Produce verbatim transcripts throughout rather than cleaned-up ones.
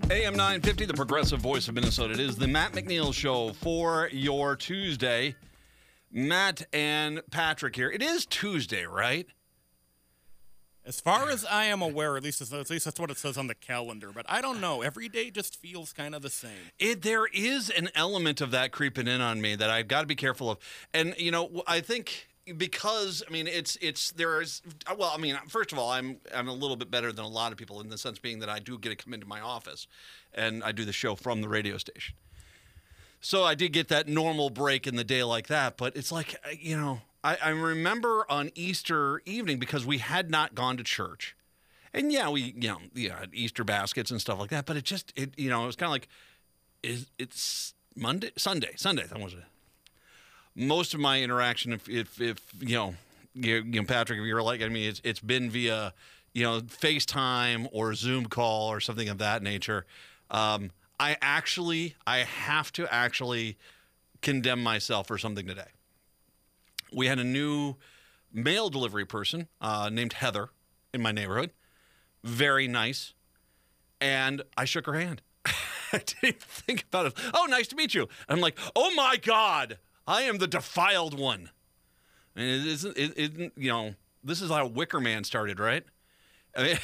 A M nine fifty, the progressive voice of Minnesota. It is the Matt McNeil Show for your Tuesday. Matt and Patrick here. It is Tuesday, right? As far as I am aware, at least, at least that's what it says on the calendar. But I don't know. Every day just feels kind of the same. It there is an element of that creeping in on me that I've got to be careful of. And, you know, I think because, I mean, it's, it's, there's, well, I mean, first of all, I'm, I'm a little bit better than a lot of people in the sense being that I do get to come into my office and I do the show from the radio station. So I did get that normal break in the day like that, but it's like, you know, I, I remember on Easter evening because we had not gone to church. And yeah, we, you know, yeah, had Easter baskets and stuff like that, but it just, it, you know, it was kind of like, is it's Monday, Sunday, Sunday, that was it. Most of my interaction, if, if, if you know, you, you know, Patrick, if you're like, I mean, it's, it's been via, you know, FaceTime or Zoom call or something of that nature. Um, I actually, I have to actually condemn myself for something today. We had a new mail delivery person uh, named Heather in my neighborhood. Very nice. And I shook her hand. I didn't think about it. Oh, nice to meet you. I'm like, oh my God, I am the defiled one. And it isn't, it, it, you know, this is how Wicker Man started, right? I mean,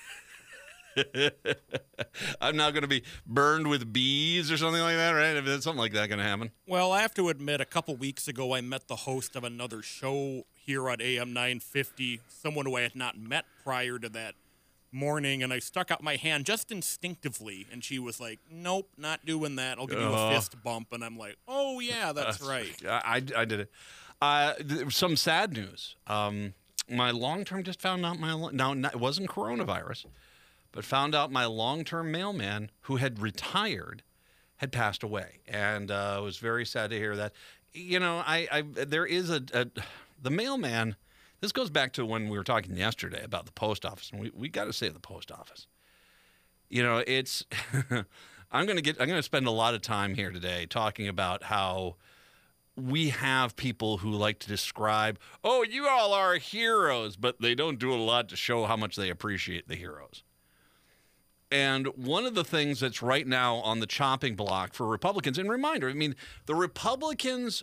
I'm now going to be burned with bees or something like that, right? If there's something like that going to happen. Well, I have to admit, a couple weeks ago, I met the host of another show here on A M nine fifty, someone who I had not met prior to that morning, and I stuck out my hand just instinctively, and she was like, nope, not doing that. I'll give you a fist bump. And I'm like, oh, yeah, that's uh, right. I, I, I did it. Uh, th- some sad news. Um, my long-term just found out my, now it wasn't coronavirus, but found out my long-term mailman who had retired had passed away. And uh, I was very sad to hear that. You know, I, I there is a, a, the mailman, this goes back to when we were talking yesterday about the post office, and we, we got to say the post office. You know, it's, I'm going to get, I'm going to spend a lot of time here today talking about how we have people who like to describe, oh, you all are heroes, but they don't do a lot to show how much they appreciate the heroes. And one of the things that's right now on the chopping block for Republicans, and reminder, I mean, the Republicans,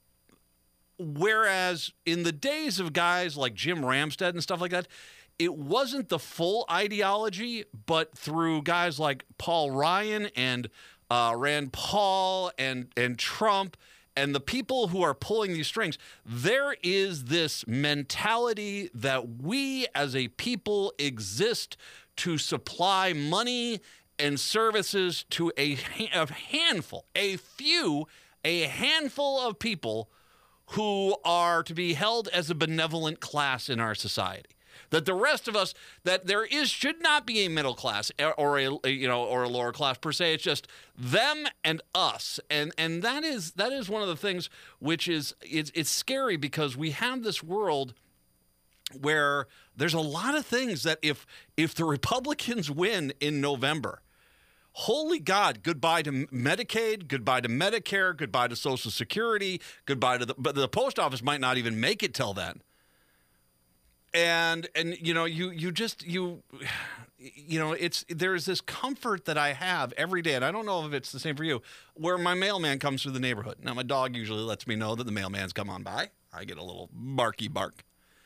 whereas in the days of guys like Jim Ramstad and stuff like that, it wasn't the full ideology, but through guys like Paul Ryan and uh, Rand Paul and, and Trump and the people who are pulling these strings, there is this mentality that we as a people exist to supply money and services to a, a handful, a few, a handful of people who are to be held as a benevolent class in our society. That the rest of us, that there is should not be a middle class or a, a you know or a lower class per se. It's just them and us, and and that is that is one of the things which is it's it's scary because we have this world where there's a lot of things that if if the Republicans win in November, holy God, goodbye to Medicaid, goodbye to Medicare, goodbye to Social Security, goodbye to the but the post office might not even make it till then. And and you know you you just you you know it's there's this comfort that I have every day, and I don't know if it's the same for you, where my mailman comes through the neighborhood. Now my dog usually lets me know that the mailman's come on by. I get a little barky bark.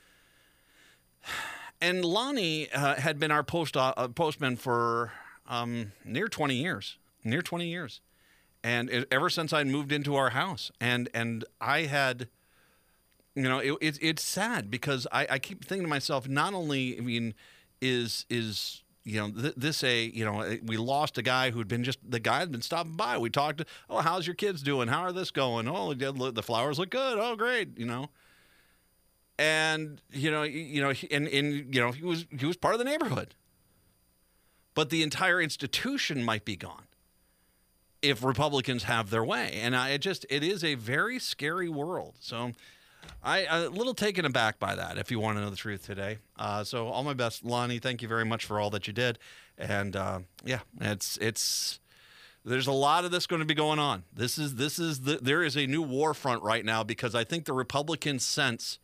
And Lonnie uh, had been our post uh, postman for um, near twenty years, near twenty years, and it, ever since I moved into our house, and and I had. You know, it, it, it's sad because I, I keep thinking to myself, not only, I mean, is, is you know, th- this a, you know, we lost a guy who'd been just, the guy had been stopping by. We talked, oh, how's your kids doing? How are this going? Oh, the flowers look good. Oh, great, you know. And, you know, you know, and, and, you know, he was, he was part of the neighborhood. But the entire institution might be gone if Republicans have their way. And I it just, it is a very scary world. So, I a little taken aback by that, if you want to know the truth today. Uh, so all my best, Lonnie. Thank you very much for all that you did. And uh, yeah, it's it's there's a lot of this going to be going on. This is this is the there is a new war front right now because I think the Republicans sense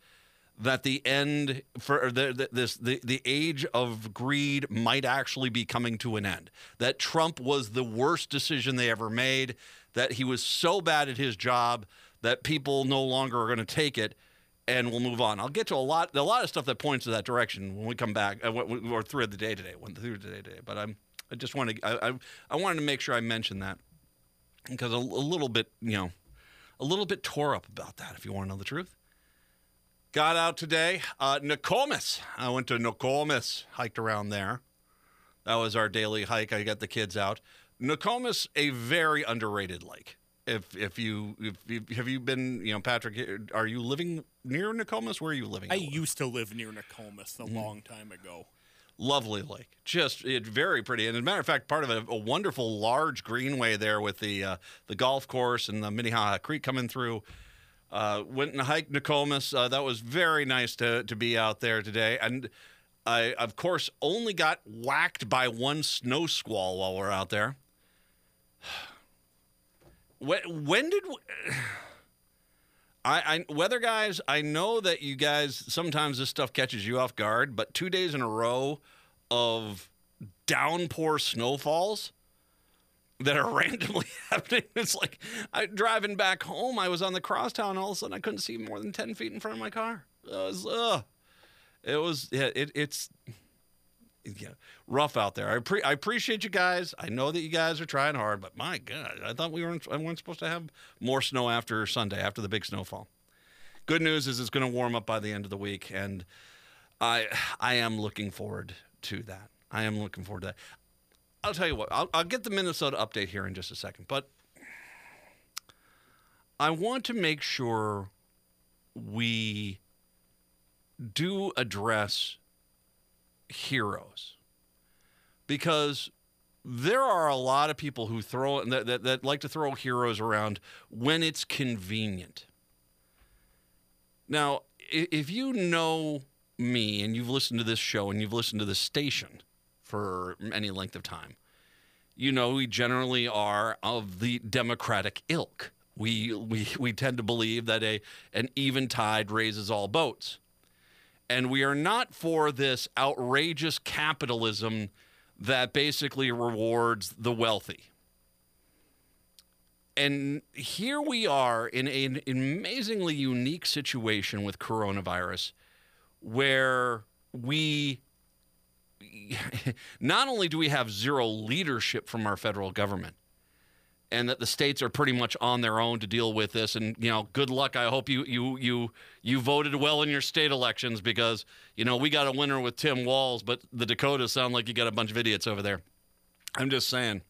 that the end for the, the, this the, the age of greed might actually be coming to an end. That Trump was the worst decision they ever made, that he was so bad at his job that people no longer are going to take it, and we'll move on. I'll get to a lot a lot of stuff that points to that direction when we come back, uh, or through the day today, when through the day today. But I'm I just want to I, I I wanted to make sure I mentioned that because a, a little bit you know a little bit tore up about that. If you want to know the truth. Got out today, uh, Nokomis. I went to Nokomis, hiked around there. That was our daily hike. I got the kids out. Nokomis, a very underrated lake. If if you if you, have you been, you know, Patrick, are you living near Nokomis? Where are you living? I used to live near Nokomis a mm-hmm. long time ago. Lovely lake, just it very pretty. And as a matter of fact, part of a, a wonderful large greenway there with the uh, the golf course and the Minnehaha Creek coming through. Uh, went and hiked Nokomis. Uh, that was very nice to to be out there today. And I, of course, only got whacked by one snow squall while we're out there. When, when did we, I, I weather guys? I know that you guys sometimes this stuff catches you off guard, but two days in a row of downpour snowfalls that are randomly happening. It's like I driving back home. I was on the crosstown. All of a sudden, I couldn't see more than ten feet in front of my car. It was, uh, it was, yeah, it, it's, yeah, rough out there. I pre- I appreciate you guys. I know that you guys are trying hard, but my God, I thought we weren't, I weren't supposed to have more snow after Sunday, after the big snowfall. Good news is it's going to warm up by the end of the week, and I, I am looking forward to that. I am looking forward to that. I'll tell you what, I'll, I'll get the Minnesota update here in just a second, but I want to make sure we do address heroes, because there are a lot of people who throw that, that, that like to throw heroes around when it's convenient. Now, if you know me and you've listened to this show and you've listened to this station for any length of time, you know we generally are of the Democratic ilk. We we we tend to believe that a an even tide raises all boats. And we are not for this outrageous capitalism that basically rewards the wealthy. And here we are in an amazingly unique situation with coronavirus where we not only do we have zero leadership from our federal government, and that the states are pretty much on their own to deal with this, and you know, good luck. I hope you you you you voted well in your state elections, because you know we got a winner with Tim Walz, but the Dakotas sound like you got a bunch of idiots over there. I'm just saying.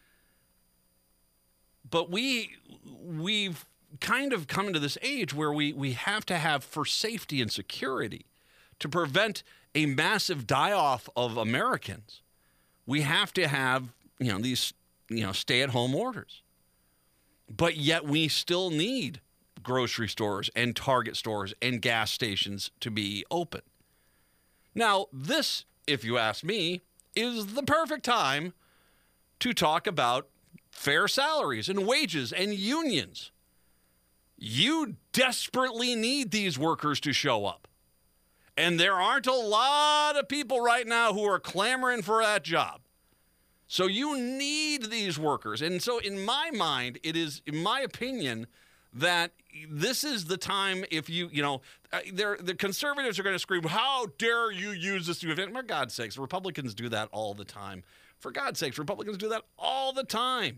But we we've kind of come into this age where we we have to have, for safety and security, to prevent a massive die-off of Americans, we have to have, you know, these, you know, stay-at-home orders. But yet we still need grocery stores and Target stores and gas stations to be open. Now, this, if you ask me, is the perfect time to talk about fair salaries and wages and unions. You desperately need these workers to show up. And there aren't a lot of people right now who are clamoring for that job. So you need these workers. And so in my mind, it is, in my opinion, that this is the time, if you, you know, the conservatives are going to scream, how dare you use this to event? For God's sakes, Republicans do that all the time. For God's sakes, Republicans do that all the time.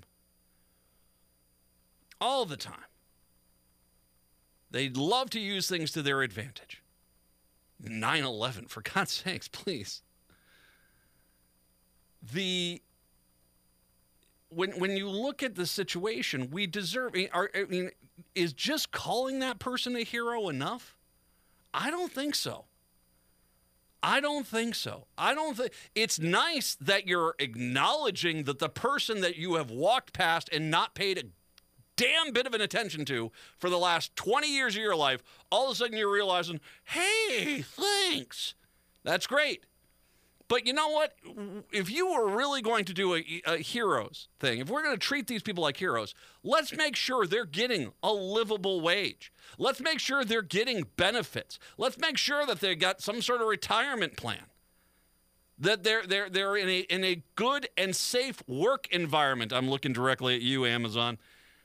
All the time. They love to use things to their advantage. nine eleven, for God's sakes, please. The when when you look at the situation, we deserve. Are, I mean, is just calling that person a hero enough? I don't think so. I don't think so. I don't think it's nice that you're acknowledging that the person that you have walked past and not paid a damn bit of an attention to for the last twenty years of your life, all of a sudden you're realizing, hey, thanks. That's great. But you know what? If you were really going to do a, a heroes thing, if we're going to treat these people like heroes, let's make sure they're getting a livable wage. Let's make sure they're getting benefits. Let's make sure that they got some sort of retirement plan. That they're they're they're in a in a good and safe work environment. I'm looking directly at you, Amazon.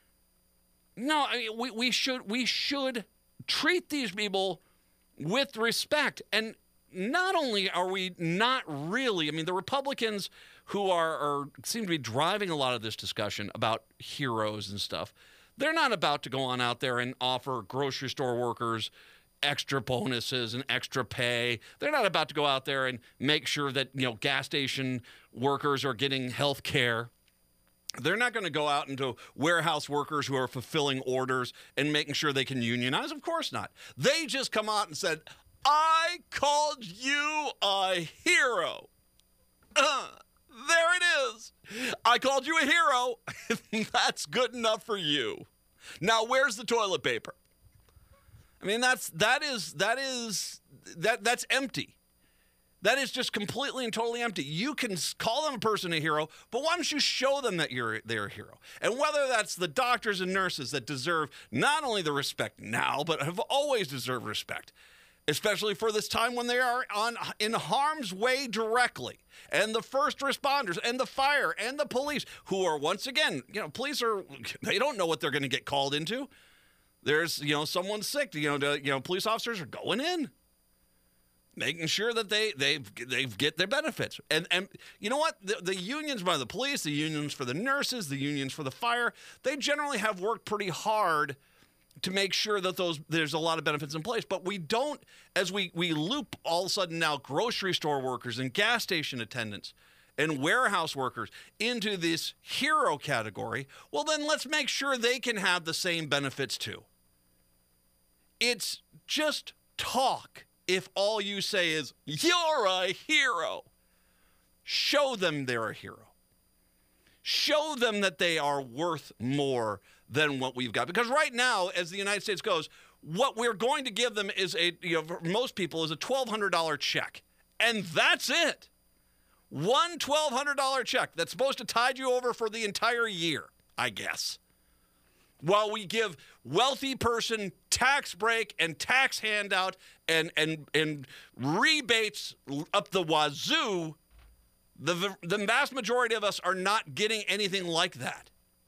No, I mean we, we should we should treat these people with respect. And not only are we not really, I mean, the Republicans who are, are seem to be driving a lot of this discussion about heroes and stuff, they're not about to go on out there and offer grocery store workers extra bonuses and extra pay. They're not about to go out there and make sure that, you know, gas station workers are getting health care. They're not going to go out into warehouse workers who are fulfilling orders and making sure they can unionize. Of course not. They just come out and said, I called you a hero. Uh, there it is. I called you a hero. That's good enough for you. Now, where's the toilet paper? I mean, that's that is that is that that's empty. That is just completely and totally empty. You can call them a person a hero, but why don't you show them that you're they're a hero? And whether that's the doctors and nurses that deserve not only the respect now, but have always deserved respect, especially for this time when they are on in harm's way directly, and the first responders and the fire and the police, who are once again, you know, police are they don't know what they're going to get called into. There's, you know, someone sick, you know, to, you know, police officers are going in, making sure that they they they get their benefits. And and you know what? The, the unions by the police, the unions for the nurses, the unions for the fire, they generally have worked pretty hard to make sure that those there's a lot of benefits in place. But we don't, as we we loop all of a sudden now grocery store workers and gas station attendants and warehouse workers into this hero category, well, then let's make sure they can have the same benefits too. It's just talk if all you say is, you're a hero. Show them they're a hero. Show them that they are worth more than what we've got. Because right now, as the United States goes, what we're going to give them is a, you know, for most people, is a twelve hundred dollars check. And that's it. One twelve hundred dollars check that's supposed to tide you over for the entire year, I guess. While we give wealthy person tax break and tax handout and and and rebates up the wazoo, the the vast majority of us are not getting anything like that.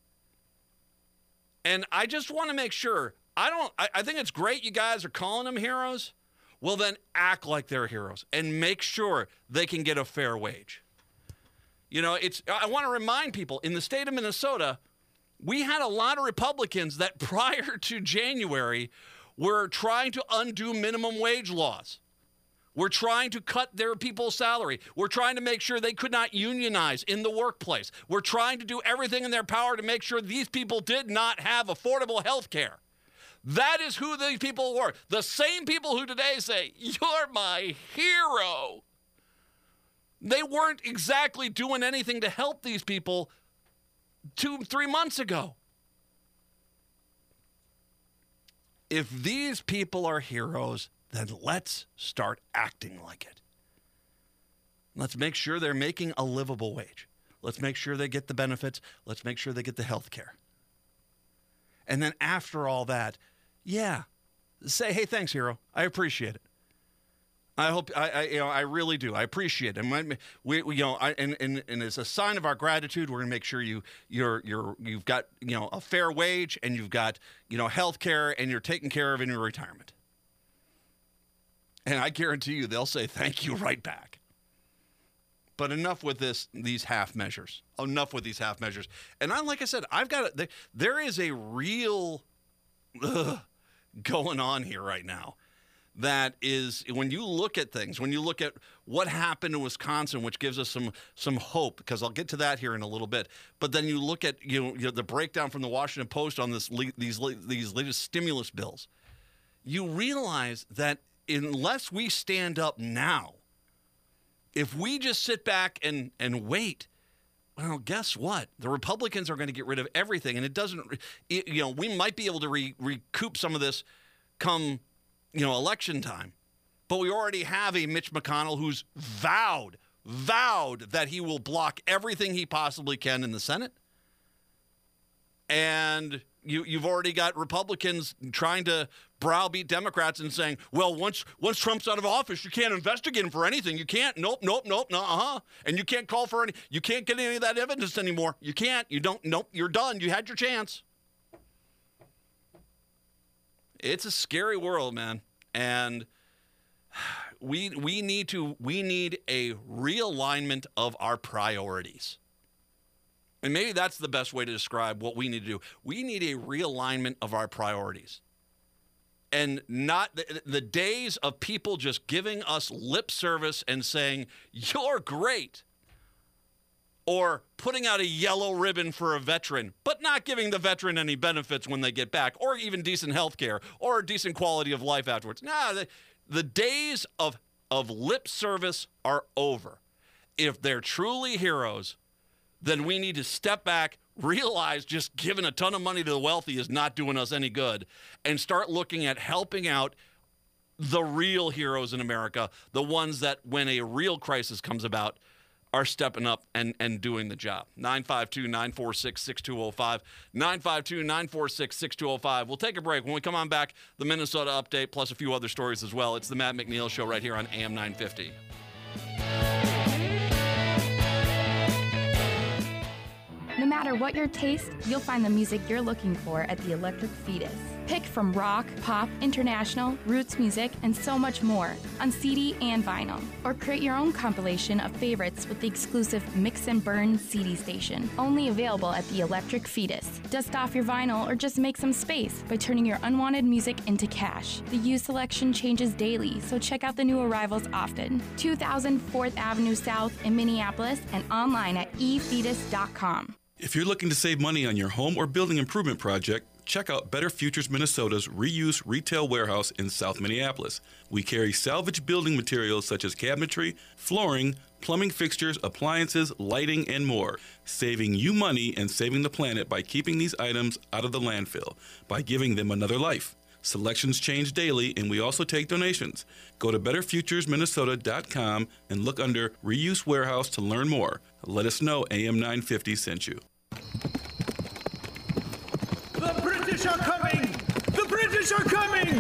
And I just want to make sure, I don't, I, I think it's great you guys are calling them heroes. Well, then act like they're heroes and make sure they can get a fair wage. You know, it's, I want to remind people, in the state of Minnesota, we had a lot of Republicans that prior to January were trying to undo minimum wage laws. We're trying to cut their people's salary. We're trying to make sure they could not unionize in the workplace. We're trying to do everything in their power to make sure these people did not have affordable health care. That is who these people were. The same people who today say, you're my hero. They weren't exactly doing anything to help these people two, three months ago. If these people are heroes, then let's start acting like it. Let's make sure they're making a livable wage. Let's make sure they get the benefits. Let's make sure they get the health care. And then after all that, yeah, say, hey, thanks, hero. I appreciate it. I hope I, I you know I really do. I appreciate it. And we, we you know I, and, and and as a sign of our gratitude, we're gonna make sure you you're you're you've got you know a fair wage, and you've got you know health care, and you're taken care of in your retirement. And I guarantee you, they'll say thank you right back. But enough with this these half measures. Enough with these half measures. And I like I said, I've got a, there is a real ugh, going on here right now. That is, when you look at things, when you look at what happened in Wisconsin, which gives us some some hope, because I'll get to that here in a little bit. But then you look at you know, you know the breakdown from the Washington Post on this these these latest stimulus bills. You realize that unless we stand up now, if we just sit back and and wait, well, guess what? The Republicans are going to get rid of everything, and it doesn't. It, you know, we might be able to re, recoup some of this come. You know, election time. But we already have a Mitch McConnell who's vowed vowed that he will block everything he possibly can in the Senate. And you, you've already got Republicans trying to browbeat Democrats and saying, well, once once Trump's out of office, you can't investigate him for anything. You can't. Nope, nope, nope, no, uh-huh. And you can't call for any, you can't get any of that evidence anymore. You can't. You don't, nope, you're done. You had your chance. It's a scary world, man. And we we need to we need a realignment of our priorities. And maybe that's the best way to describe what we need to do. We need a realignment of our priorities. And not the, the days of people just giving us lip service and saying, you're great. Or putting out a yellow ribbon for a veteran, but not giving the veteran any benefits when they get back, or even decent health care, or a decent quality of life afterwards. Nah, the, the days of, of lip service are over. If they're truly heroes, then we need to step back, realize just giving a ton of money to the wealthy is not doing us any good, and start looking at helping out the real heroes in America, the ones that when a real crisis comes about are stepping up and, and doing the job. nine five two, nine four six, six two zero five, nine five two, nine four six, six two zero five. We'll take a break. When we come on back, the Minnesota update plus a few other stories as well. It's the Matt McNeil Show right here on A M nine fifty. No matter what your taste, you'll find the music you're looking for at the Electric Fetus. Pick from rock, pop, international, roots music, and so much more on C D and vinyl. Or create your own compilation of favorites with the exclusive Mix and Burn C D station, only available at the Electric Fetus. Dust off your vinyl or just make some space by turning your unwanted music into cash. The used selection changes daily, so check out the new arrivals often. two thousand fourth Avenue South in Minneapolis and online at e fetus dot com. If you're looking to save money on your home or building improvement project, check out Better Futures Minnesota's reuse retail warehouse in South Minneapolis. We carry salvage building materials such as cabinetry, flooring, plumbing fixtures, appliances, lighting, and more, saving you money and saving the planet by keeping these items out of the landfill, by giving them another life. Selections change daily, and we also take donations. Go to better futures minnesota dot com and look under Reuse Warehouse to learn more. Let us know A M nine fifty sent you. The British are coming! The British are coming!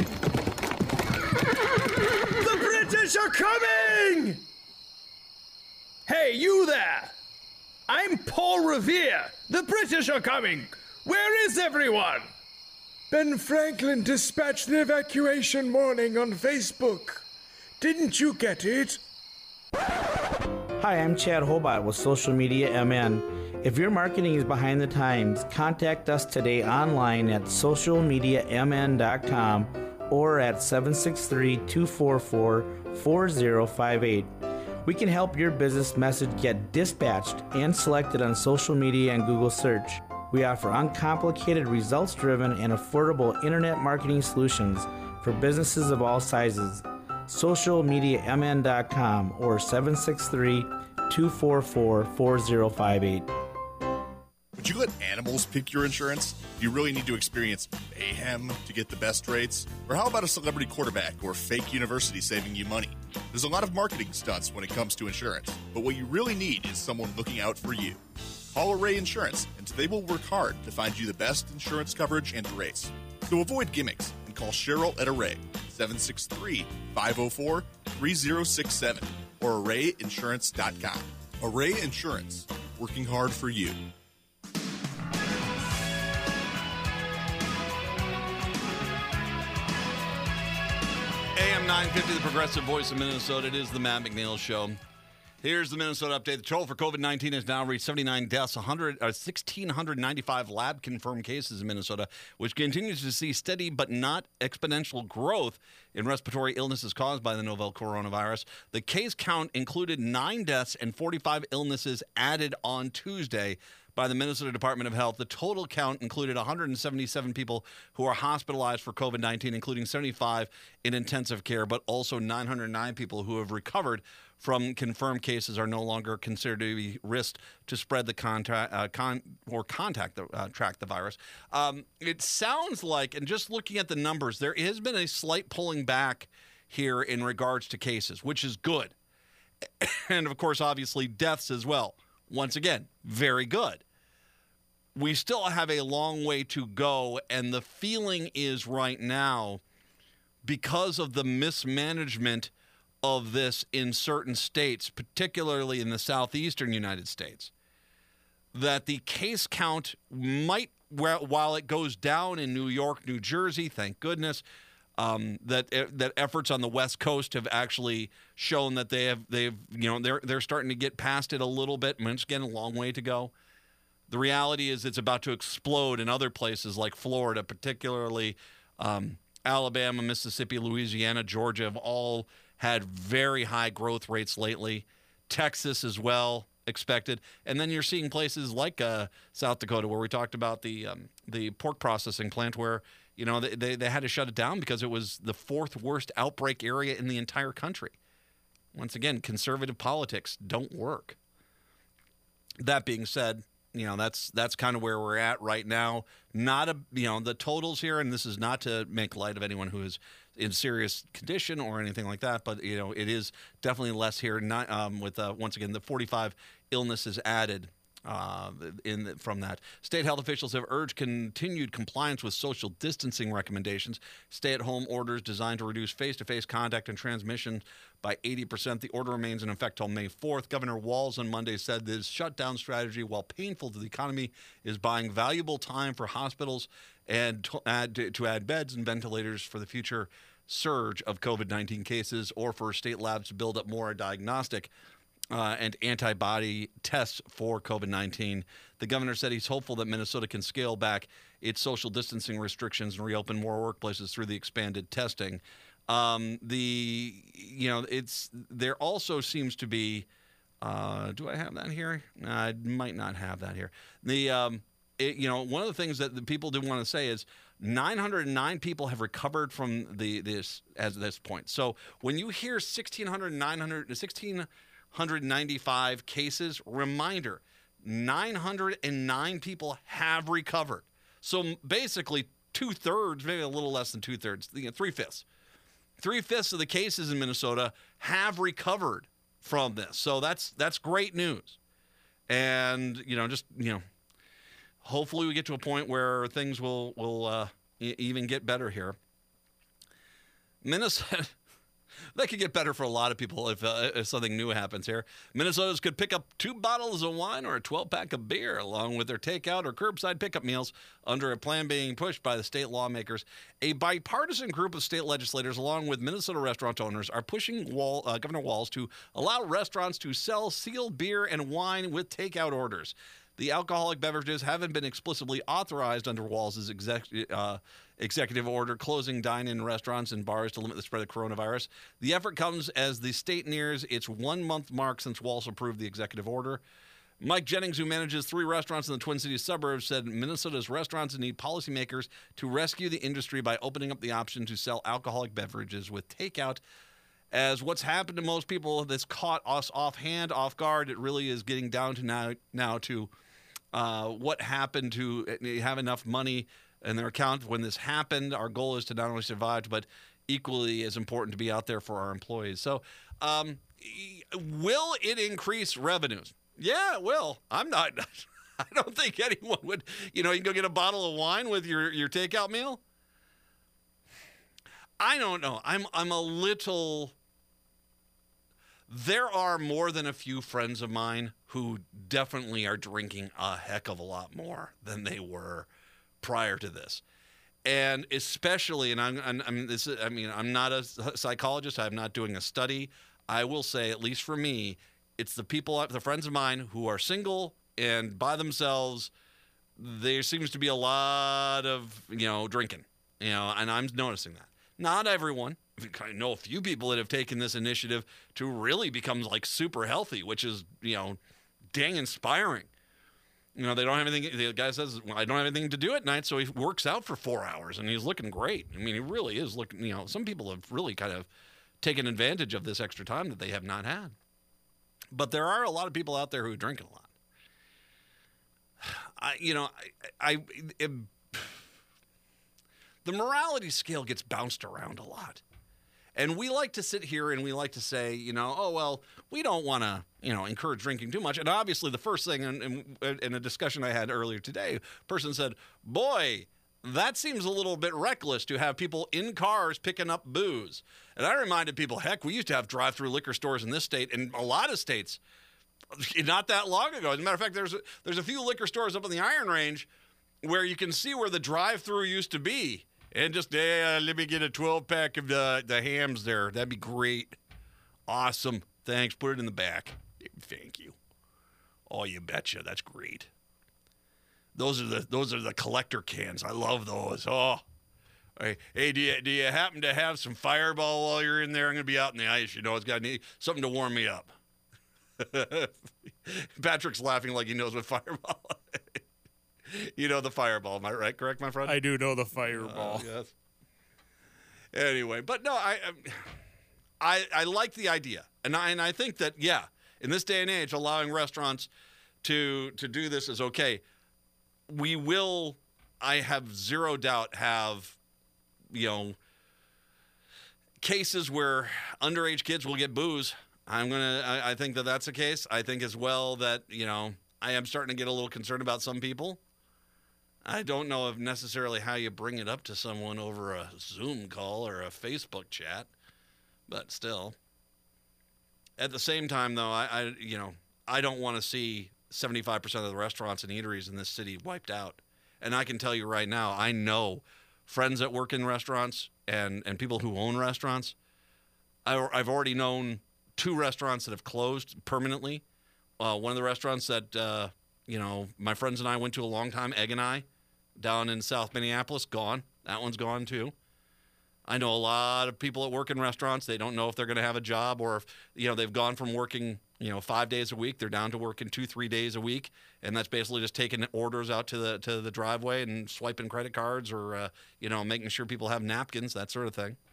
The British are coming! Hey, you there! I'm Paul Revere. The British are coming! Where is everyone? Ben Franklin dispatched the evacuation warning on Facebook. Didn't you get it? Hi, I'm Chad Hobart with Social Media M N. If your marketing is behind the times, contact us today online at social media m n dot com or at seven six three, two four four, four zero five eight. We can help your business message get dispatched and selected on social media and Google search. We offer uncomplicated, results-driven, and affordable internet marketing solutions for businesses of all sizes. social media m n dot com or seven six three, two four four, four zero five eight. Would you let animals pick your insurance? Do you really need to experience mayhem to get the best rates? Or how about a celebrity quarterback or fake university saving you money? There's a lot of marketing stunts when it comes to insurance, but what you really need is someone looking out for you. Call Array Insurance, and they will work hard to find you the best insurance coverage and rates. So avoid gimmicks and call Cheryl at Array, seven six three, five zero four, three zero six seven or array insurance dot com. Array Insurance, working hard for you. A M nine fifty, the progressive voice of Minnesota. It is the Matt McNeil Show. Here's the Minnesota update. The total for COVID nineteen has now reached seventy-nine deaths, one hundred, uh, one thousand six hundred ninety-five lab-confirmed cases in Minnesota, which continues to see steady but not exponential growth in respiratory illnesses caused by the novel coronavirus. The case count included nine deaths and forty-five illnesses added on Tuesday by the Minnesota Department of Health. The total count included one hundred seventy-seven people who are hospitalized for COVID nineteen, including seventy-five in intensive care, but also nine hundred nine people who have recovered from confirmed cases are no longer considered to be risked to spread the contact uh, con- or contact the, uh, track the virus. Um, it sounds like, and just looking at the numbers, there has been a slight pulling back here in regards to cases, which is good. And, of course, obviously, deaths as well. Once again, very good. We still have a long way to go, and the feeling is right now, because of the mismanagement of this in certain states, particularly in the southeastern United States, that the case count might, while it goes down in New York, New Jersey, thank goodness, um, that that efforts on the West Coast have actually shown that they have they've you know they're they're starting to get past it a little bit. Once again, a long way to go. The reality is it's about to explode in other places like Florida, particularly um, Alabama, Mississippi, Louisiana, Georgia have all had very high growth rates lately. Texas as well, expected. And then you're seeing places like uh, South Dakota, where we talked about the um, the pork processing plant, where you know they, they they had to shut it down because it was the fourth worst outbreak area in the entire country. Once again, conservative politics don't work. That being said, you know, that's that's kind of where we're at right now. Not a, you know, the totals here, and this is not to make light of anyone who is in serious condition or anything like that, but, you know, it is definitely less here. Not um, with, uh, once again, the forty-five illnesses added uh, in the, from that. State health officials have urged continued compliance with social distancing recommendations. Stay-at-home orders designed to reduce face-to-face contact and transmission by eighty percent. The order remains in effect till May fourth. Governor Walz on Monday said this shutdown strategy, while painful to the economy, is buying valuable time for hospitals and to add, to add beds and ventilators for the future surge of COVID nineteen cases, or for state labs to build up more diagnostic uh, and antibody tests for COVID nineteen. The governor said he's hopeful that Minnesota can scale back its social distancing restrictions and reopen more workplaces through the expanded testing. Um, the, you know, it's, there also seems to be, uh, do I have that here? I might not have that here. The, um, it, you know, one of the things that the people do want to say is nine hundred nine people have recovered from the, this, as this point. So when you hear sixteen hundred, nine hundred, one thousand six hundred ninety-five cases, reminder, nine hundred nine people have recovered. So basically two thirds, maybe a little less than two thirds, you know, three fifths. Three-fifths of the cases in Minnesota have recovered from this. So that's that's great news. And, you know, just, you know, hopefully we get to a point where things will, will uh, e- even get better here. Minnesota, that could get better for a lot of people if, uh, if something new happens here. Minnesotans could pick up two bottles of wine or a twelve-pack of beer along with their takeout or curbside pickup meals under a plan being pushed by the state lawmakers. A bipartisan group of state legislators, along with Minnesota restaurant owners, are pushing Wall, uh, Governor Walz to allow restaurants to sell sealed beer and wine with takeout orders. The alcoholic beverages haven't been explicitly authorized under Walz's exec, uh, executive order closing dine-in restaurants and bars to limit the spread of coronavirus. The effort comes as the state nears its one-month mark since Walz approved the executive order. Mike Jennings, who manages three restaurants in the Twin Cities suburbs, said Minnesota's restaurants need policymakers to rescue the industry by opening up the option to sell alcoholic beverages with takeout. As what's happened to most people that's caught us offhand, off guard, it really is getting down to now, now to uh, what happened to have enough money in their account when this happened. Our goal is to not only survive, but equally as important to be out there for our employees. So um, will it increase revenues? Yeah, it will. I'm not, I don't think anyone would, you know, you can go get a bottle of wine with your, your takeout meal. I don't know. I'm, I'm a little... There are more than a few friends of mine who definitely are drinking a heck of a lot more than they were prior to this. And especially, and I'm, I'm, I'm this is, I mean, I'm not a psychologist. I'm not doing a study. I will say, at least for me, it's the people, the friends of mine who are single and by themselves. There seems to be a lot of, you know, drinking, you know, and I'm noticing that. Not everyone. I know a few people that have taken this initiative to really become like super healthy, which is, you know, dang inspiring. You know, they don't have anything. The guy says, well, I don't have anything to do at night, so he works out for four hours and he's looking great. I mean, he really is looking, you know, some people have really kind of taken advantage of this extra time that they have not had. But there are a lot of people out there who drink a lot. I, you know, I, I it, the morality scale gets bounced around a lot. And we like to sit here and we like to say, you know, oh, well, we don't want to, you know, encourage drinking too much. And obviously the first thing in, in, in a discussion I had earlier today, a person said, boy, that seems a little bit reckless to have people in cars picking up booze. And I reminded people, heck, we used to have drive-through liquor stores in this state and a lot of states not that long ago. As a matter of fact, there's a, there's a few liquor stores up in the Iron Range where you can see where the drive-through used to be. And just, yeah, let me get a twelve-pack of the, the hams there. That'd be great. Awesome. Thanks. Put it in the back. Thank you. Oh, you betcha. That's great. Those are the those are the collector cans. I love those. Oh. Hey, hey do, you, do you happen to have some Fireball while you're in there? I'm going to be out in the ice. You know, it's got to need something to warm me up. Patrick's laughing like he knows what Fireball is. You know the Fireball, am I right? Correct, my friend? I do know the Fireball. Uh, yes. Anyway, but no, I, I, I like the idea, and I and I think that yeah, in this day and age, allowing restaurants to to do this is okay. We will, I have zero doubt, have you know cases where underage kids will get booze. I'm gonna. I, I think that that's the case. I think as well that you know I am starting to get a little concerned about some people. I don't know if necessarily how you bring it up to someone over a Zoom call or a Facebook chat, but still. At the same time, though, I, I you know, I don't want to see seventy-five percent of the restaurants and eateries in this city wiped out. And I can tell you right now, I know friends that work in restaurants and, and people who own restaurants. I, I've already known two restaurants that have closed permanently. Uh, one of the restaurants that, uh, you know, my friends and I went to a long time, Egg and I, down in South Minneapolis, gone. That one's gone too. I know a lot of people that work in restaurants. They don't know if they're going to have a job or if, you know, they've gone from working, you know, five days a week. They're down to working two, three days a week. And that's basically just taking orders out to the to the driveway and swiping credit cards or, uh, you know, making sure people have napkins, that sort of thing.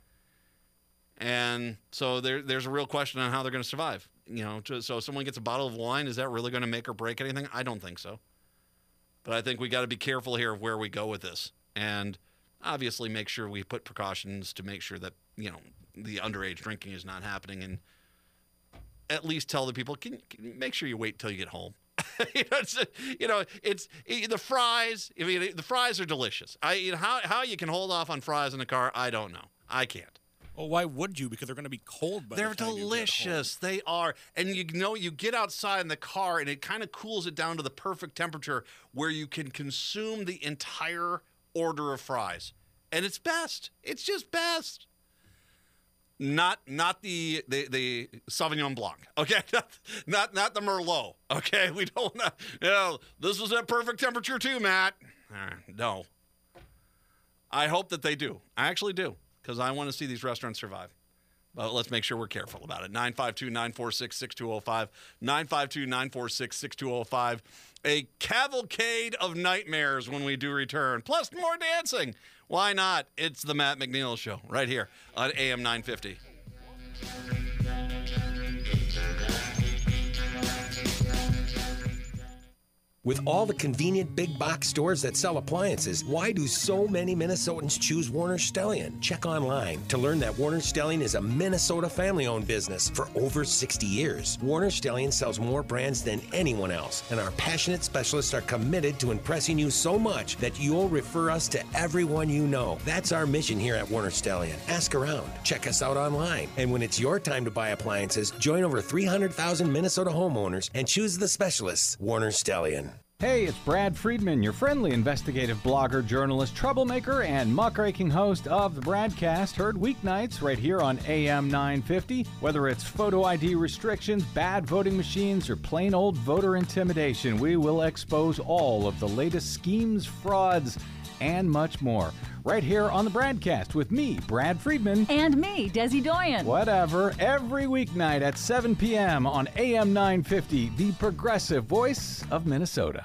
And so there, there's a real question on how they're going to survive. You know, to, so if someone gets a bottle of wine, is that really going to make or break anything? I don't think so. But I think we got to be careful here of where we go with this. And obviously make sure we put precautions to make sure that, you know, the underage drinking is not happening. And at least tell the people, can, can make sure you wait until you get home. you, know, it's, you know, it's the fries. I mean, the fries are delicious. I you know, how how you can hold off on fries in the car, I don't know. I can't. Well, why would you? Because they're going to be cold by They're the time delicious. You get home. They are. And you know, you get outside in the car and it kind of cools it down to the perfect temperature where you can consume the entire order of fries. And it's best. It's just best. Not not the the, the Sauvignon Blanc, okay? Not, not not the Merlot, okay? We don't want to, you know, this is at perfect temperature too, Matt. Uh, no. I hope that they do. I actually do. Because I want to see these restaurants survive. But let's make sure we're careful about it. nine five two, nine four six, six two zero five. nine five two, nine four six, six two zero five. A cavalcade of nightmares when we do return. Plus more dancing. Why not? It's the Matt McNeil Show right here on A M nine fifty. With all the convenient big box stores that sell appliances, why do so many Minnesotans choose Warner Stellian? Check online to learn that Warner Stellian is a Minnesota family-owned business for over sixty years. Warner Stellian sells more brands than anyone else, and our passionate specialists are committed to impressing you so much that you'll refer us to everyone you know. That's our mission here at Warner Stellian. Ask around, check us out online, and when it's your time to buy appliances, join over three hundred thousand Minnesota homeowners and choose the specialists, Warner Stellian. Hey, it's Brad Friedman, your friendly investigative blogger, journalist, troublemaker, and muckraking host of the Bradcast, heard weeknights right here on A M nine fifty. Whether it's photo I D restrictions, bad voting machines, or plain old voter intimidation, we will expose all of the latest schemes, frauds, and much more. Right here on the Bradcast with me, Brad Friedman. And me, Desi Doyen. Whatever, every weeknight at seven p.m. on A M nine fifty, the progressive voice of Minnesota.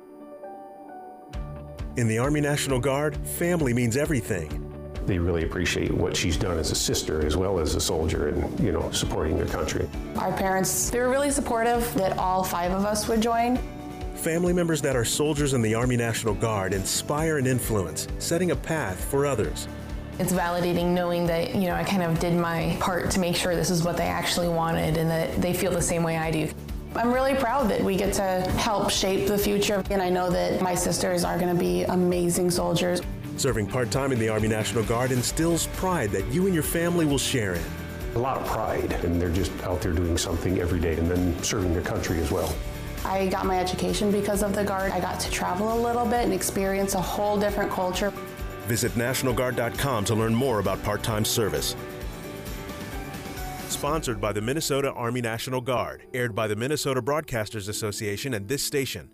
In the Army National Guard, family means everything. They really appreciate what she's done as a sister as well as a soldier and, you know, supporting their country. Our parents, they were really supportive that all five of us would join. Family members that are soldiers in the Army National Guard inspire and influence, setting a path for others. It's validating knowing that, you know, I kind of did my part to make sure this is what they actually wanted and that they feel the same way I do. I'm really proud that we get to help shape the future, and I know that my sisters are going to be amazing soldiers. Serving part-time in the Army National Guard instills pride that you and your family will share in. A lot of pride, and they're just out there doing something every day and then serving their country as well. I got my education because of the Guard. I got to travel a little bit and experience a whole different culture. Visit National Guard dot com to learn more about part-time service. Sponsored by the Minnesota Army National Guard. Aired by the Minnesota Broadcasters Association and this station.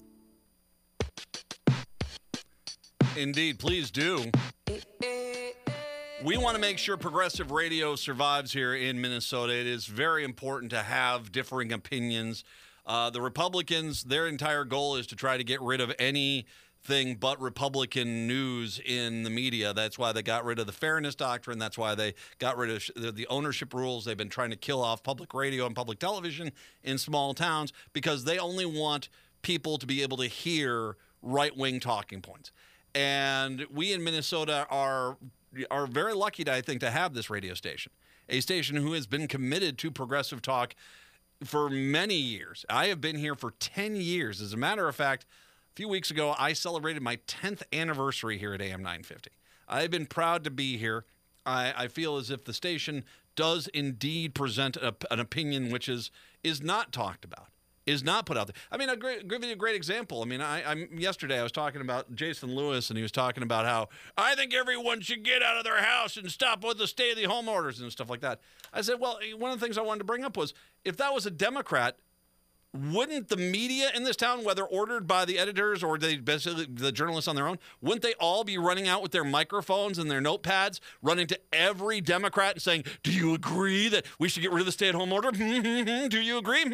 Indeed, please do. We want to make sure progressive radio survives here in Minnesota. It is very important to have differing opinions. Uh, the Republicans, their entire goal is to try to get rid of anything but Republican news in the media. That's why they got rid of the fairness doctrine. That's why they got rid of sh- the ownership rules. They've been trying to kill off public radio and public television in small towns because they only want people to be able to hear right-wing talking points. And we in Minnesota are are very lucky, to, I think, to have this radio station, a station who has been committed to progressive talk for many years. I have been here for ten years. As a matter of fact, a few weeks ago, I celebrated my tenth anniversary here at A M nine fifty. I've been proud to be here. I, I feel as if the station does indeed present a, an opinion which is is not talked about, is not put out there. I mean, I'll give you a great example. I mean, I, I'm yesterday I was talking about Jason Lewis, and he was talking about how I think everyone should get out of their house and stop with the stay-at-home orders and stuff like that. I said, well, one of the things I wanted to bring up was, if that was a Democrat, wouldn't the media in this town, whether ordered by the editors or they basically the journalists on their own, wouldn't they all be running out with their microphones and their notepads, running to every Democrat and saying, do you agree that we should get rid of the stay-at-home order? Do you agree?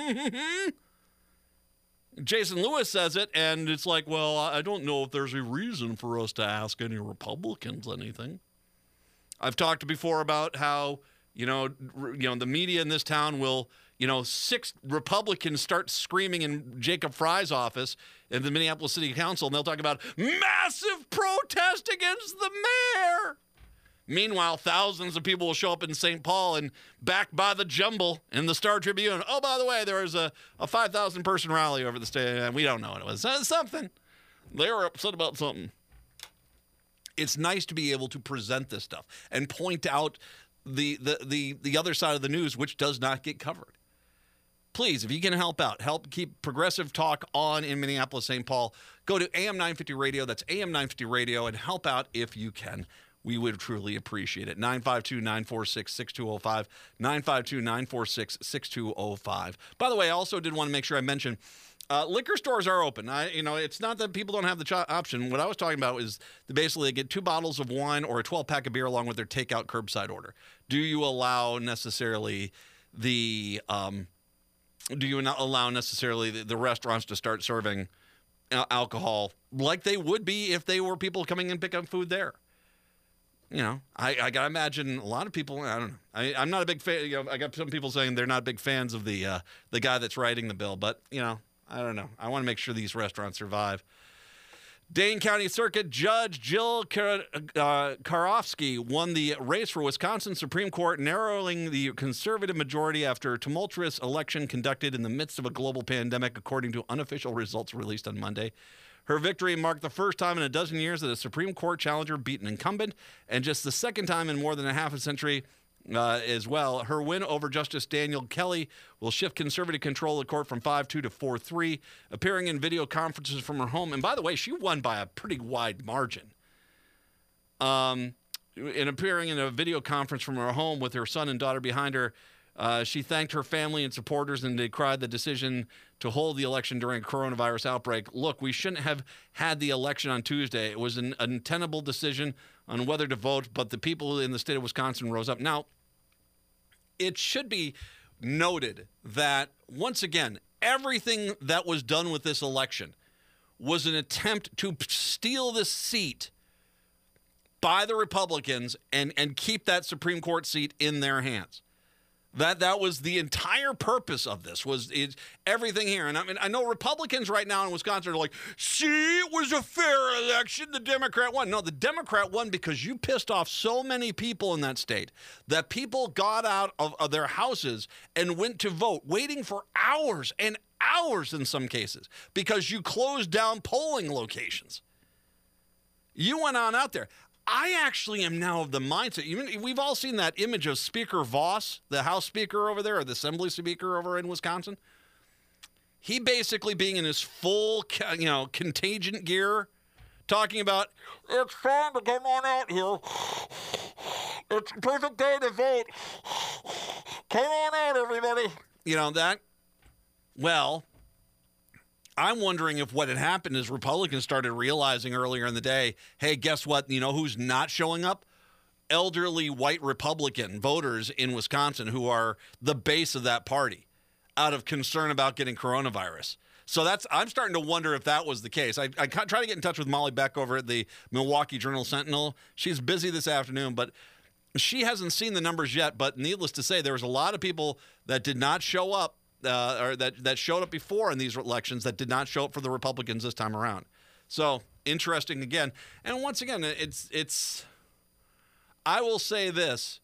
Jason Lewis says it, and it's like, well, I don't know if there's a reason for us to ask any Republicans anything. I've talked before about how, you know, you know, the media in this town will, you know, six Republicans start screaming in Jacob Fry's office in the Minneapolis City Council, and they'll talk about massive protest against the mayor. Meanwhile, thousands of people will show up in Saint Paul and back by the jumble in the Star Tribune. Oh, by the way, there was a, a five thousand person rally over the state, and we don't know what it was. Something. They were upset about something. It's nice to be able to present this stuff and point out the, the, the, the other side of the news, which does not get covered. Please, if you can help out, help keep progressive talk on in Minneapolis, Saint Paul, go to A M nine fifty Radio. That's A M nine fifty Radio, and help out if you can. We would truly appreciate it. nine five two, nine four six, six two zero five, nine five two, nine four six, six two zero five. By the way, I also did want to make sure I mentioned uh, liquor stores are open. I, you know, it's not that people don't have the cho- option. What I was talking about is that basically they get two bottles of wine or a twelve-pack of beer along with their takeout curbside order. Do you allow necessarily the um, do you not allow necessarily the, the restaurants to start serving uh, alcohol like they would be if they were people coming and pick up food there? You know, I, I got to imagine a lot of people, I don't know. I, I'm not a big fan. You know, I got some people saying they're not big fans of the uh, the guy that's writing the bill. But, you know, I don't know. I want to make sure these restaurants survive. Dane County Circuit Judge Jill Kar- uh, Karofsky won the race for Wisconsin Supreme Court, narrowing the conservative majority after a tumultuous election conducted in the midst of a global pandemic, according to unofficial results released on Monday. Her victory marked the first time in a dozen years that a Supreme Court challenger beat an incumbent, and just the second time in more than a half a century uh, as well. Her win over Justice Daniel Kelly will shift conservative control of the court from five two to four three, appearing in video conferences from her home. And by the way, she won by a pretty wide margin. Um, in appearing in a video conference from her home with her son and daughter behind her, Uh, she thanked her family and supporters and decried the decision to hold the election during a coronavirus outbreak. Look, we shouldn't have had the election on Tuesday. It was an untenable decision on whether to vote, but the people in the state of Wisconsin rose up. Now, it should be noted that, once again, everything that was done with this election was an attempt to steal this seat by the Republicans and, and keep that Supreme Court seat in their hands. That that was the entire purpose of this, was it, everything here. And I mean, I know Republicans right now in Wisconsin are like, see, it was a fair election. The Democrat won. No, the Democrat won because you pissed off so many people in that state that people got out of, of their houses and went to vote, waiting for hours and hours in some cases because you closed down polling locations. You went on out there. I actually am now of the mindset, even we've all seen that image of Speaker Voss, the House Speaker over there, or the Assembly Speaker over in Wisconsin. He basically being in his full, you know, contagion gear, talking about, it's time to come on out here. It's a perfect day to vote. Come on out, everybody. You know, that, well, I'm wondering if what had happened is Republicans started realizing earlier in the day, hey, guess what? You know who's not showing up? Elderly white Republican voters in Wisconsin who are the base of that party out of concern about getting coronavirus. So that's I'm starting to wonder if that was the case. I, I try to get in touch with Molly Beck over at the Milwaukee Journal-Sentinel. She's busy this afternoon, but she hasn't seen the numbers yet. But needless to say, there was a lot of people that did not show up Uh, or that, that showed up before in these elections that did not show up for the Republicans this time around. So, interesting again. And once again, it's, it's I will say this.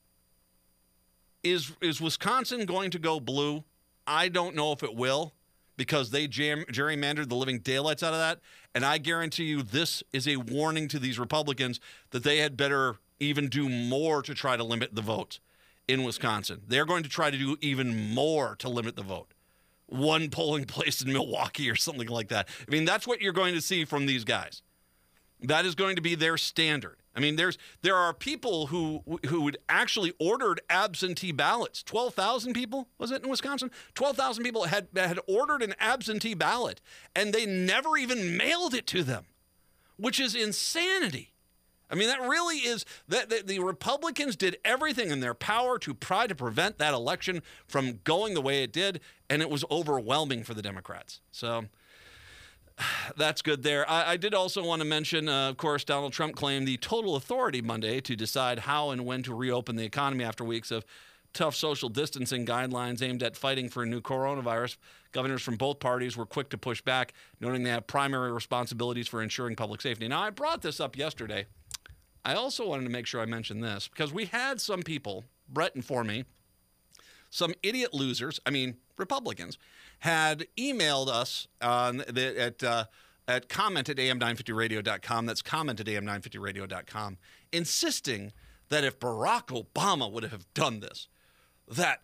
Is, is Wisconsin going to go blue? I don't know if it will because they jam, gerrymandered the living daylights out of that. And I guarantee you this is a warning to these Republicans that they had better even do more to try to limit the vote in Wisconsin. They're going to try to do even more to limit the vote. One polling place in Milwaukee or something like that. I mean, that's what you're going to see from these guys. That is going to be their standard. I mean, there's there are people who who would actually ordered absentee ballots. twelve thousand people, was it in Wisconsin? twelve thousand people had had ordered an absentee ballot, and they never even mailed it to them, which is insanity. I mean, that really is that the, the Republicans did everything in their power to try to prevent that election from going the way it did, and it was overwhelming for the Democrats. So that's good there. I, I did also want to mention, uh, of course, Donald Trump claimed the total authority Monday to decide how and when to reopen the economy after weeks of tough social distancing guidelines aimed at fighting for a new coronavirus. Governors from both parties were quick to push back, noting they have primary responsibilities for ensuring public safety. Now, I brought this up yesterday. I also wanted to make sure I mentioned this because we had some people, Brett informed me, some idiot losers, I mean Republicans, had emailed us on the, at uh, at comment at A M nine fifty radio dot com. That's comment at A M nine fifty radio dot com, insisting that if Barack Obama would have done this, that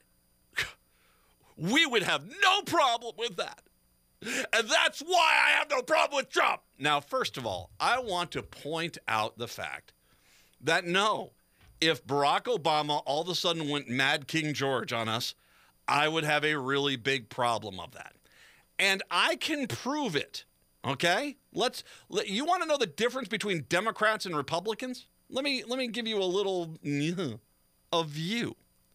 we would have no problem with that. And that's why I have no problem with Trump. Now, first of all, I want to point out the fact that no, if Barack Obama all of a sudden went Mad King George on us, I would have a really big problem of that. And I can prove it, okay? Let's. Let, you want to know the difference between Democrats and Republicans? Let me let me give you a little a view.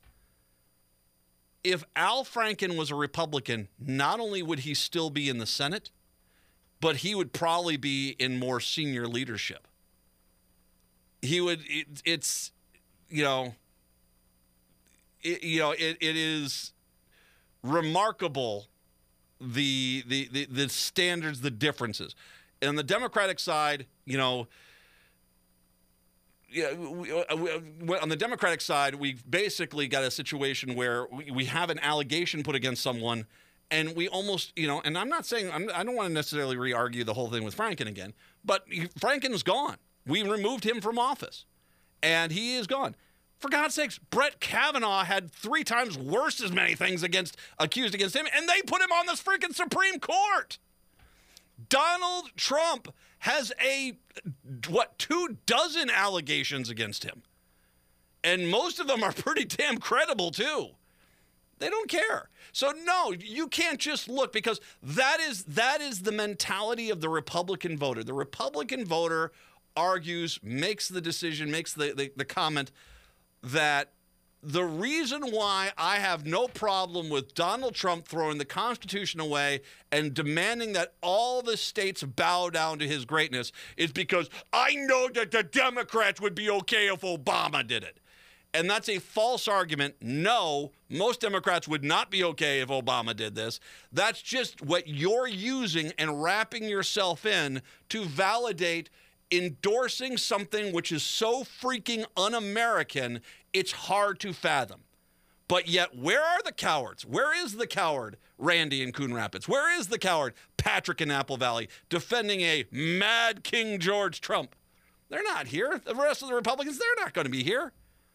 If Al Franken was a Republican, not only would he still be in the Senate, but he would probably be in more senior leadership. He would, it, it's, you know, it, you know, it, it is remarkable the, the, the, the standards, the differences. And on the Democratic side, you know, yeah, we, we, on the Democratic side, we've basically got a situation where we, we have an allegation put against someone, and we almost, you know, and I'm not saying, I'm, I don't want to necessarily re-argue the whole thing with Franken again, but Franken's gone. We removed him from office, and he is gone. For God's sakes, Brett Kavanaugh had three times worse as many things against accused against him, and they put him on this freaking Supreme Court. Donald Trump has a, what, two dozen allegations against him. And most of them are pretty damn credible, too. They don't care. So, no, you can't just look, because that is that is the mentality of the Republican voter. The Republican voter argues, makes the decision, makes the, the, the comment that the reason why I have no problem with Donald Trump throwing the Constitution away and demanding that all the states bow down to his greatness is because I know that the Democrats would be okay if Obama did it. And that's a false argument. No, most Democrats would not be okay if Obama did this. That's just what you're using and wrapping yourself in to validate endorsing something which is so freaking un-American, it's hard to fathom. But yet, where are the cowards? Where is the coward, Randy in Coon Rapids? Where is the coward, Patrick in Apple Valley, defending a mad King George Trump? They're not here. The rest of the Republicans, they're not going to be here.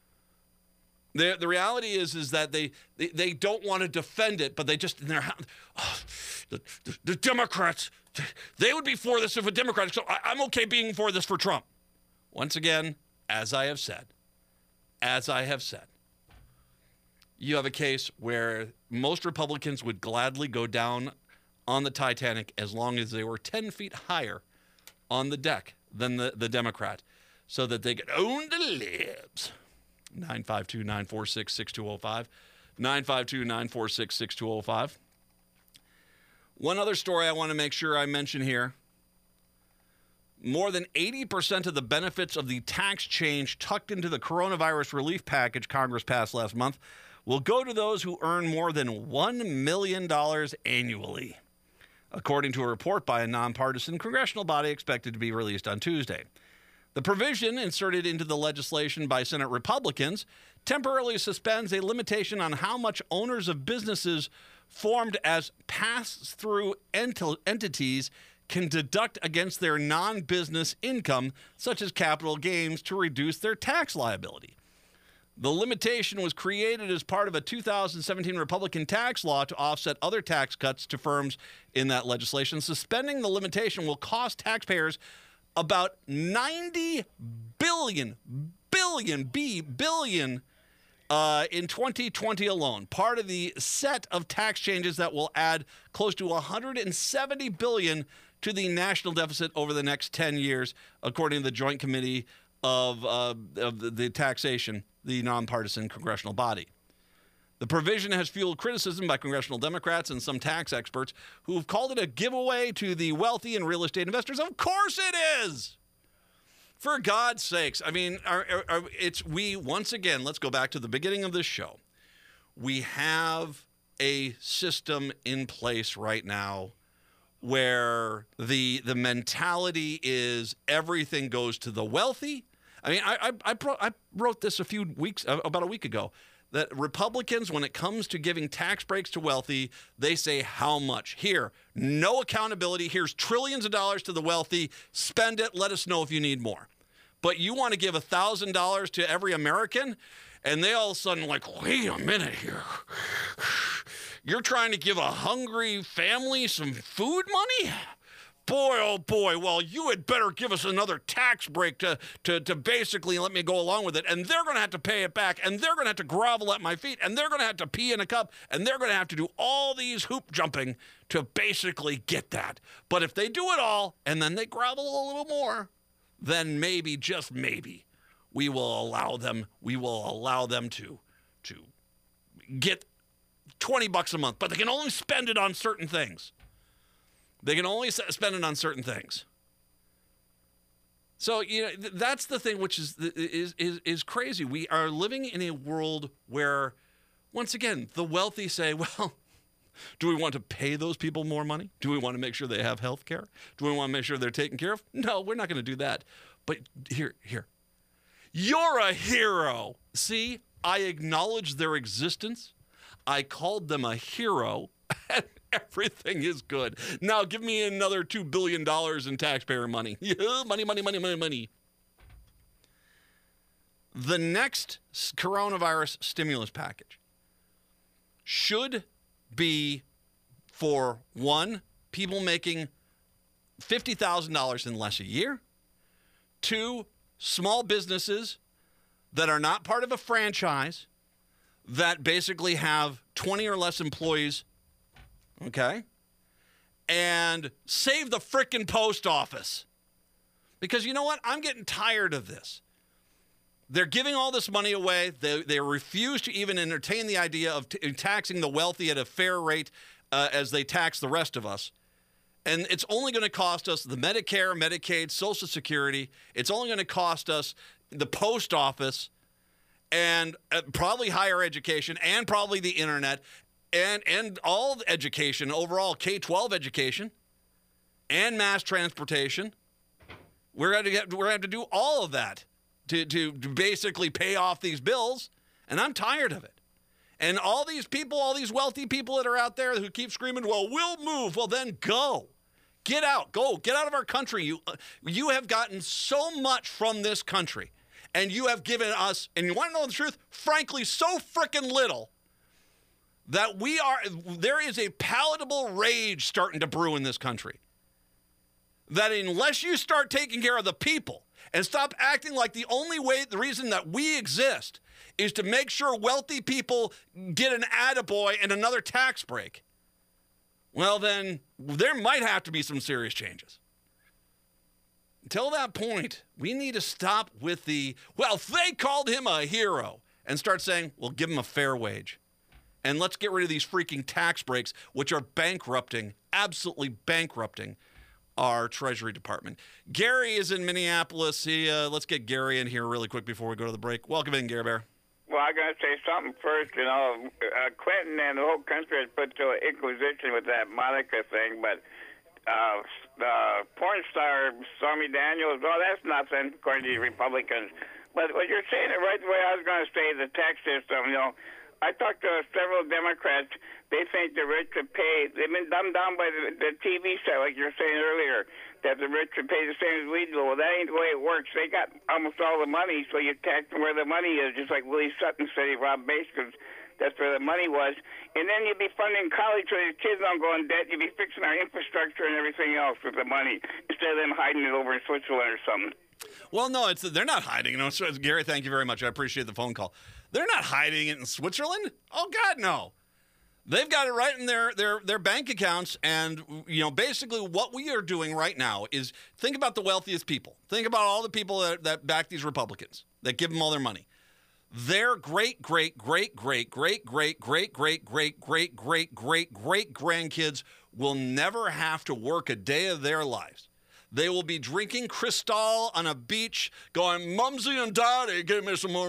The, the reality is, is that they, they, they don't want to defend it, but they just, in their, oh, the, the, the Democrats, they would be for this if a Democrat, so I, I'm okay being for this for Trump. Once again, as I have said, as I have said, you have a case where most Republicans would gladly go down on the Titanic as long as they were ten feet higher on the deck than the, the Democrat so that they could own the libs. nine five two, nine four six, six two zero five. nine five two, nine four six, six two zero five. One other story I want to make sure I mention here. More than eighty percent of the benefits of the tax change tucked into the coronavirus relief package Congress passed last month will go to those who earn more than one million dollars annually, according to a report by a nonpartisan congressional body expected to be released on Tuesday. The provision inserted into the legislation by Senate Republicans temporarily suspends a limitation on how much owners of businesses formed as pass-through ent- entities can deduct against their non-business income, such as capital gains, to reduce their tax liability. The limitation was created as part of a two thousand seventeen Republican tax law to offset other tax cuts to firms in that legislation. Suspending the limitation will cost taxpayers about ninety billion, billion, B, billion uh, in twenty twenty alone. Part of the set of tax changes that will add close to one hundred seventy billion to the national deficit over the next ten years, according to the Joint Committee of, uh, of the, the Taxation, the nonpartisan congressional body. The provision has fueled criticism by congressional Democrats and some tax experts who have called it a giveaway to the wealthy and real estate investors. Of course it is! For God's sakes. I mean, are, are, are, it's we, once again, let's go back to the beginning of this show. We have a system in place right now where the the mentality is everything goes to the wealthy. I mean, I I, I, pro, I wrote this a few weeks, about a week ago, that Republicans, when it comes to giving tax breaks to wealthy, they say how much. Here, no accountability. Here's trillions of dollars to the wealthy. Spend it. Let us know if you need more. But you want to give one thousand dollars to every American, and they all of a sudden like, wait a minute here. You're trying to give a hungry family some food money? Boy, oh boy, well, you had better give us another tax break to, to, to basically let me go along with it. And they're going to have to pay it back, and they're going to have to grovel at my feet, and they're going to have to pee in a cup, and they're going to have to do all these hoop jumping to basically get that. But if they do it all, and then they grovel a little more, then maybe, just maybe, we will allow them, we will allow them to, to get twenty bucks a month, but they can only spend it on certain things. They can only spend it on certain things. So, you know, that's the thing which is, is, is, is crazy. We are living in a world where, once again, the wealthy say, well, do we want to pay those people more money? Do we want to make sure they have health care? Do we want to make sure they're taken care of? No, we're not going to do that. But here, here. You're a hero. See, I acknowledge their existence. I called them a hero, and everything is good. Now give me another two billion dollars in taxpayer money. Yeah, money, money, money, money, money. The next coronavirus stimulus package should be for, one, people making fifty thousand dollars and less a year. Two, small businesses that are not part of a franchise that basically have twenty or less employees, okay? And save the frickin' post office. Because you know what? I'm getting tired of this. They're giving all this money away. They, they refuse to even entertain the idea of t- taxing the wealthy at a fair rate uh, as they tax the rest of us. And it's only going to cost us the Medicare, Medicaid, Social Security. It's only going to cost us the post office. and uh, probably higher education and probably the internet and, and all the education, overall K twelve education and mass transportation. We're going to get, we're going to have to do all of that to, to, to basically pay off these bills, and I'm tired of it. And all these people, all these wealthy people that are out there who keep screaming, well, we'll move. Well, then go. Get out. Go. Get out of our country. You, uh, you have gotten so much from this country, and you have given us, and you want to know the truth, frankly, so frickin' little that we are, there is a palatable rage starting to brew in this country. That unless you start taking care of the people and stop acting like the only way, the reason that we exist is to make sure wealthy people get an attaboy and another tax break, well, then there might have to be some serious changes. Until that point, we need to stop with the, well, they called him a hero, and start saying, well, give him a fair wage. And let's get rid of these freaking tax breaks, which are bankrupting, absolutely bankrupting our Treasury Department. Gary is in Minneapolis. He, uh, let's get Gary in here really quick before we go to the break. Welcome in, Gary Bear. Well, I'm going to say something first. You know, uh, Clinton and the whole country has put to an inquisition with that Monica thing, but uh, uh, porn star Stormy Daniels, well, that's nothing, according to the Republicans. But what you're saying it right the way I was going to say, the tax system, you know, I talked to several Democrats. They think the rich would pay. They've been dumbed down by the, the T V set, like you were saying earlier, that the rich would pay the same as we do. Well, that ain't the way it works. They got almost all the money, so you tax them where the money is, just like Willie Sutton said he robbed banks because that's where the money was. And then you'd be funding college so your kids don't go in debt. You'd be fixing our infrastructure and everything else with the money instead of them hiding it over in Switzerland or something. Well, no, it's they're not hiding. You know, so, Gary, thank you very much. I appreciate the phone call. They're not hiding it in Switzerland. Oh, God, no. They've got it right in their, their, their bank accounts. And, you know, basically what we are doing right now is think about the wealthiest people. Think about all the people that, that back these Republicans, that give them all their money. Their great, great, great, great, great, great, great, great, great, great, great, great, great grandkids will never have to work a day of their lives. They will be drinking Cristal on a beach, going, Mumsy and Daddy, give me some more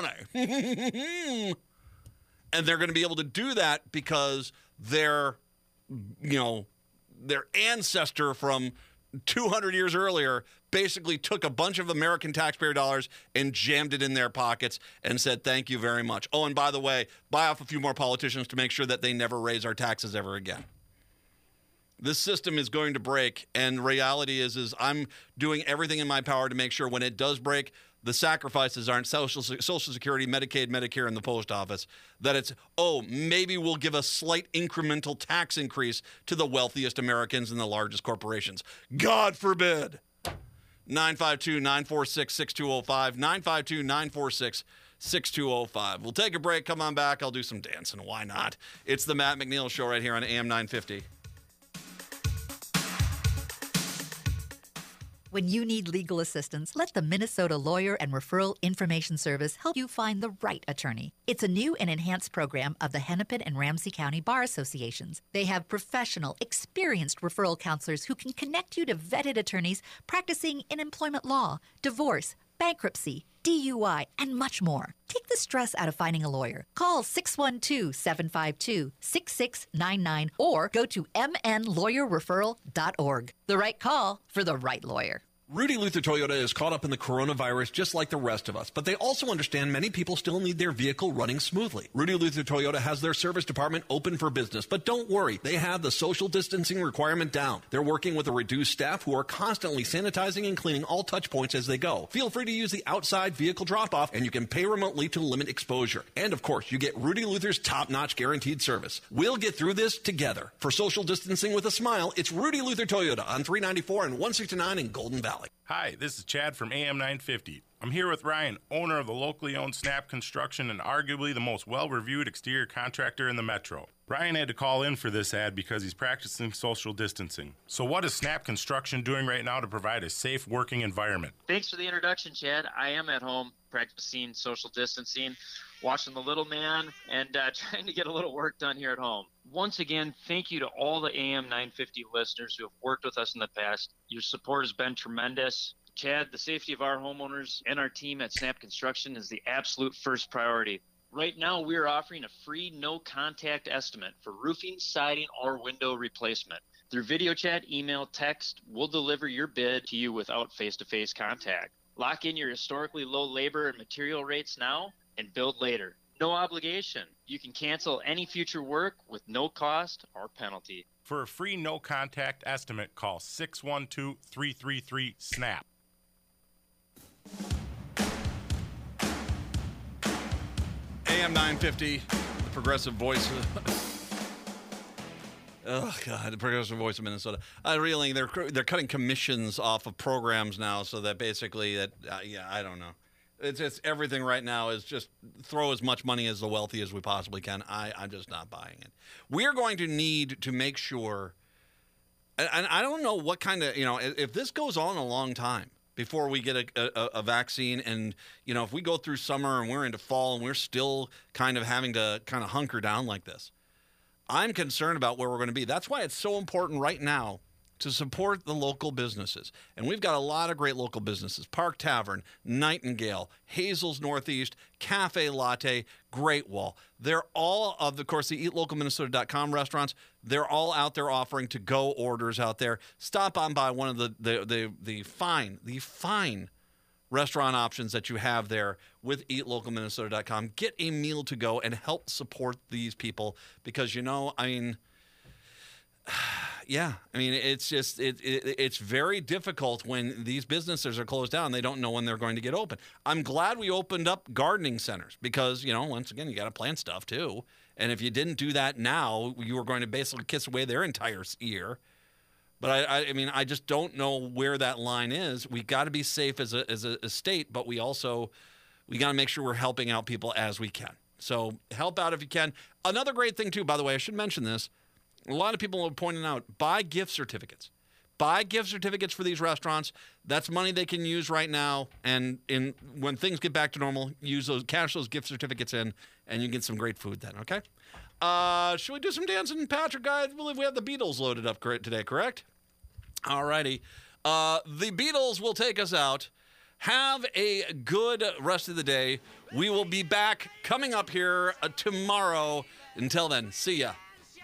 money. And they're going to be able to do that because their, you know, their ancestor from two hundred years earlier basically took a bunch of American taxpayer dollars and jammed it in their pockets and said, thank you very much. Oh, and by the way, buy off a few more politicians to make sure that they never raise our taxes ever again. This system is going to break, and reality is, is I'm doing everything in my power to make sure when it does break, the sacrifices aren't Social, Social Security, Medicaid, Medicare, and the post office. That it's, oh, maybe we'll give a slight incremental tax increase to the wealthiest Americans and the largest corporations. God forbid. nine five two, nine four six, six two zero five, nine five two, nine four six, six two zero five. We'll take a break. Come on back. I'll do some dancing. Why not? It's the Matt McNeil Show right here on A M nine fifty. When you need legal assistance, let the Minnesota Lawyer and Referral Information Service help you find the right attorney. It's a new and enhanced program of the Hennepin and Ramsey County Bar Associations. They have professional, experienced referral counselors who can connect you to vetted attorneys practicing in employment law, divorce, bankruptcy, D U I, and much more. Take the stress out of finding a lawyer. Call six one two, seven five two, six six nine nine or go to m n lawyer referral dot org. The right call for the right lawyer. Rudy Luther Toyota is caught up in the coronavirus just like the rest of us, but they also understand many people still need their vehicle running smoothly. Rudy Luther Toyota has their service department open for business, but don't worry, they have the social distancing requirement down. They're working with a reduced staff who are constantly sanitizing and cleaning all touch points as they go. Feel free to use the outside vehicle drop-off, and you can pay remotely to limit exposure. And of course, you get Rudy Luther's top-notch guaranteed service. We'll get through this together. For social distancing with a smile, it's Rudy Luther Toyota on three ninety-four and one sixty-nine in Golden Valley. Hi, this is Chad from A M nine fifty. I'm here with Ryan, owner of the locally owned Snap Construction and arguably the most well-reviewed exterior contractor in the metro. Ryan had to call in for this ad because he's practicing social distancing. So what is Snap Construction doing right now to provide a safe working environment? Thanks for the introduction, Chad. I am at home practicing social distancing, watching the little man, and uh, trying to get a little work done here at home. Once again, thank you to all the A M nine fifty listeners who have worked with us in the past. Your support has been tremendous. Chad, the safety of our homeowners and our team at Snap Construction is the absolute first priority. Right now, we are offering a free no-contact estimate for roofing, siding, or window replacement. Through video chat, email, text, we'll deliver your bid to you without face-to-face contact. Lock in your historically low labor and material rates now and build later. No obligation. You can cancel any future work with no cost or penalty. For a free no-contact estimate, call six one two, three three three, SNAP. A M nine fifty, the progressive voice. Oh, God, the progressive voice of Minnesota. Uh, really, they're they're cutting commissions off of programs now, so that basically, that uh, yeah, I don't know. It's just everything right now is just throw as much money as the wealthy as we possibly can. I, I'm just not buying it. We're going to need to make sure, and, and I don't know what kind of, you know, if this goes on a long time before we get a, a, a vaccine, and, you know, if we go through summer and we're into fall and we're still kind of having to kind of hunker down like this, I'm concerned about where we're going to be. That's why it's so important right now to support the local businesses. And we've got a lot of great local businesses. Park Tavern, Nightingale, Hazel's Northeast, Cafe Latte, Great Wall. They're all, of, of course, the eat local minnesota dot com restaurants. They're all out there offering to-go orders out there. Stop on by one of the, the, the, the fine, the fine restaurant options that you have there with eat local minnesota dot com. Get a meal to go and help support these people because, you know, I mean... Yeah, I mean, it's just, it, it it's very difficult when these businesses are closed down. They don't know when they're going to get open. I'm glad we opened up gardening centers because, you know, once again, you got to plant stuff too. And if you didn't do that now, you were going to basically kiss away their entire year. But I, I, I mean, I just don't know where that line is. We got to be safe as a, as a, a state, but we also, we got to make sure we're helping out people as we can. So help out if you can. Another great thing too, by the way, I should mention this. A lot of people are pointing out, buy gift certificates. Buy gift certificates for these restaurants. That's money they can use right now. And in when things get back to normal, use those, cash those gift certificates in, and you get some great food then, okay? Uh, should we do some dancing, Patrick? I believe we have the Beatles loaded up today, correct? All righty. Uh, the Beatles will take us out. Have a good rest of the day. We will be back coming up here uh, tomorrow. Until then, see ya.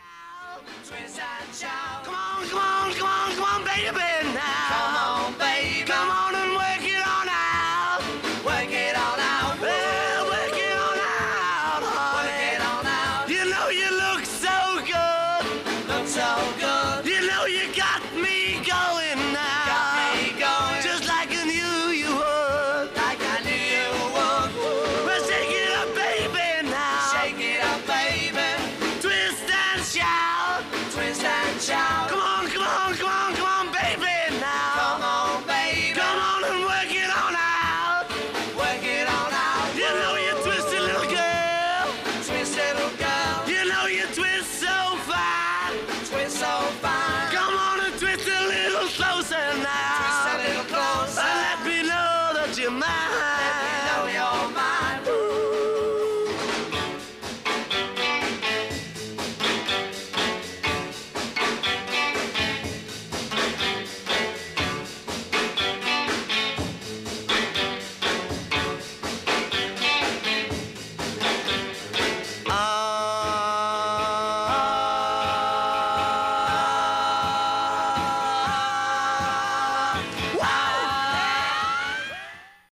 Come on, come on, come on, come on, baby, now. Come on, baby. Come on and work it on out. Work it on out. Well, work it on out, honey. Work it on out. You know you look so good. Look so good. You know you got me going now. Got me going. Just like I knew you would. Like I knew you would. Well, shake it up, baby, now. Shake it up, baby. Twist and shout. Twist and shout. Come on, come on, come on.